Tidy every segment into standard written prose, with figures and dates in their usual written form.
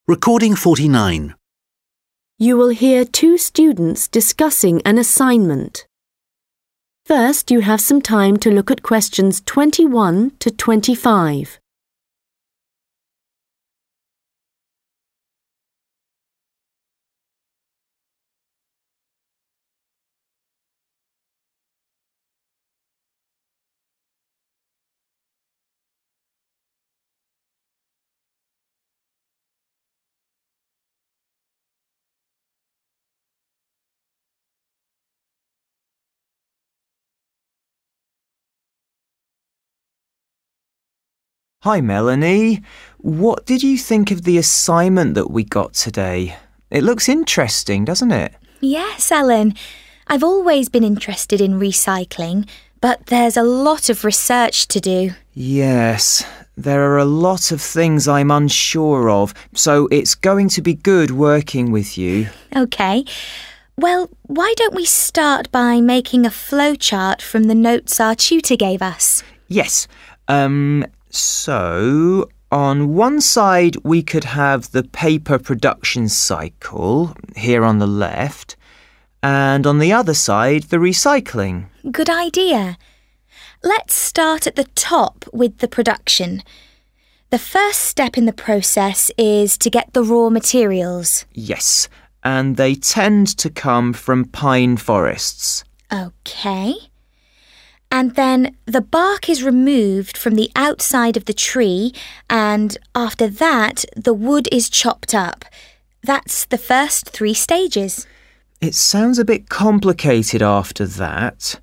Recording 49. You will hear two students discussing an assignment. First, you have some time to look at questions 21 to 25. Hi Melanie, what did you think of the assignment that we got today? It looks interesting, doesn't it? Yes, Ellen. I've always been interested in recycling, but there's a lot of research to do. Yes, there are a lot of things I'm unsure of, so it's going to be good working with you. OK. Well, why don't we start by making a flowchart from the notes our tutor gave us? Yes, So, on one side we could have the paper production cycle, here on the left, and on the other side the recycling. Good idea. Let's start at the top with the production. The first step in the process is to get the raw materials. Yes, and they tend to come from pine forests. OK. And then the bark is removed from the outside of the tree, and after that, the wood is chopped up. That's the first 3 stages. It sounds a bit complicated after that.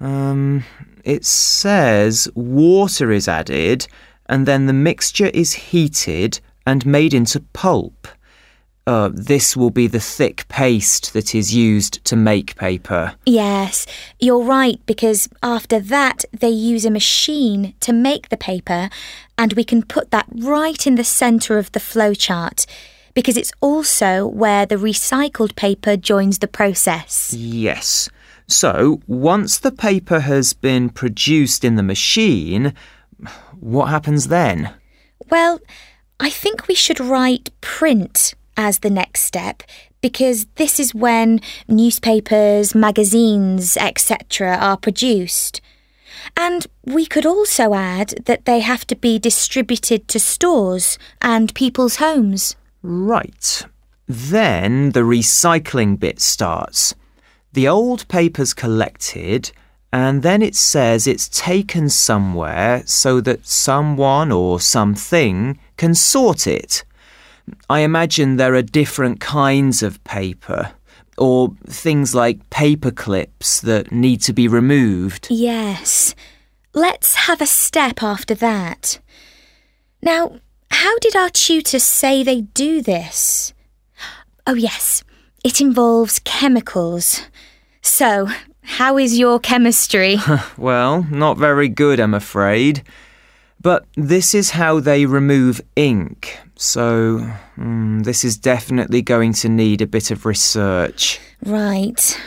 It says water is added, and then the mixture is heated and made into pulp. This will be the thick paste that is used to make paper. Yes, you're right, because after that they use a machine to make the paper, and we can put that right in the centre of the flowchart, because it's also where the recycled paper joins the process. Yes. So, once the paper has been produced in the machine, what happens then? Well, I think we should write print as the next step, because this is when newspapers, magazines, etc. are produced. And we could also add that they have to be distributed to stores and people's homes. Right. Then the recycling bit starts. The old paper's collected, and then it says it's taken somewhere so that someone or something can sort it. I imagine there are different kinds of paper, or things like paper clips that need to be removed. Yes. Let's have a step after that. Now, how did our tutor say they do this? Oh yes, it involves chemicals. So, how is your chemistry? Well, not very good, I'm afraid. But this is how they remove ink, so this is definitely going to need a bit of research. Right.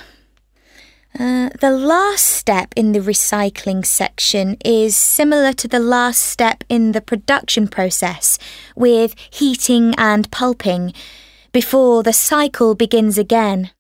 The last step in the recycling section is similar to the last step in the production process, with heating and pulping, before the cycle begins again.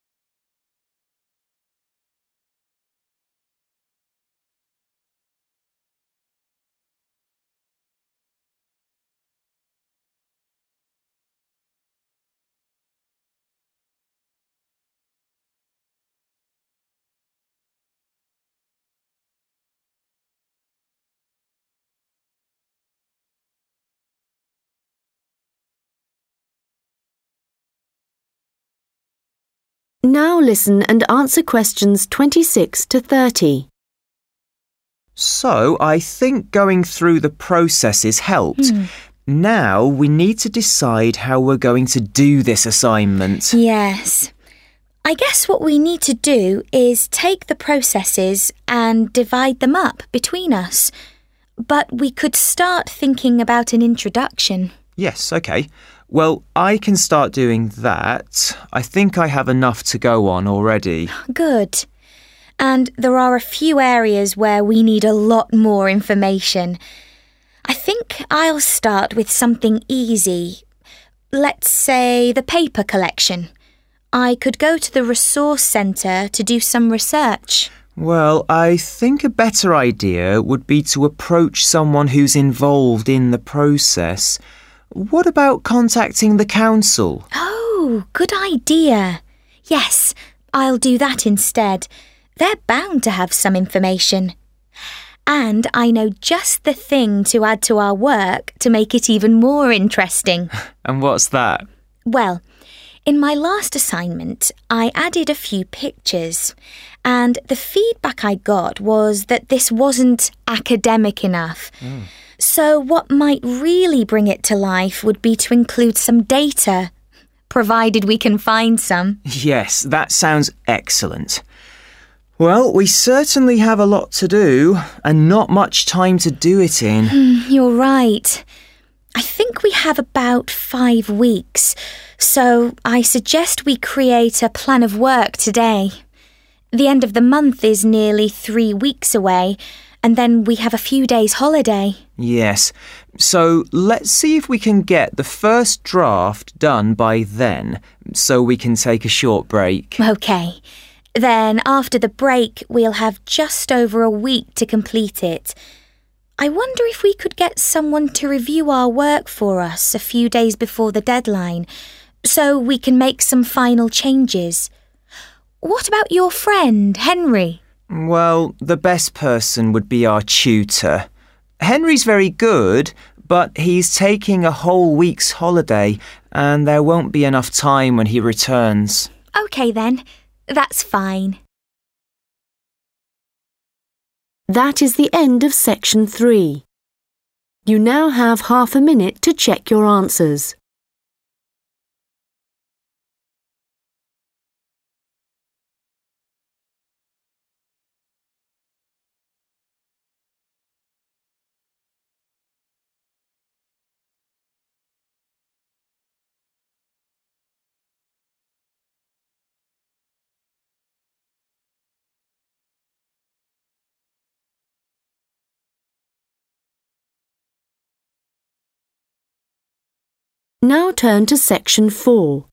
Now listen and answer questions 26 to 30. So, I think going through the processes helped. Now we need to decide how we're going to do this assignment. Yes. I guess what we need to do is take the processes and divide them up between us. But we could start thinking about an introduction. Yes, OK. Well, I can start doing that. I think I have enough to go on already. Good. And there are a few areas where we need a lot more information. I think I'll start with something easy. let's say the paper collection. I could go to the resource centre to do some research. Well, I think a better idea would be to approach someone who's involved in the process. What about contacting the council? Oh, good idea. Yes, I'll do that instead. They're bound to have some information. And I know just the thing to add to our work to make it even more interesting. And what's that? Well, in my last assignment, I added a few pictures, and the feedback I got was that this wasn't academic enough. So what might really bring it to life would be to include some data, provided we can find some. Yes, that sounds excellent. Well, we certainly have a lot to do and not much time to do it in. You're right. I think we have about 5 weeks, so I suggest we create a plan of work today. The end of the month is nearly 3 weeks away, and then we have a few days holiday. Yes, so let's see if we can get the first draft done by then, so we can take a short break. OK. Then after the break, we'll have just over a week to complete it. I wonder if we could get someone to review our work for us a few days before the deadline, so we can make some final changes. What about your friend, Henry? Well, the best person would be our tutor. Henry's very good, but he's taking a whole week's holiday, and there won't be enough time when he returns. OK then, that's fine. That is the end of section 3. You now have half a minute to check your answers. Now turn to section 4.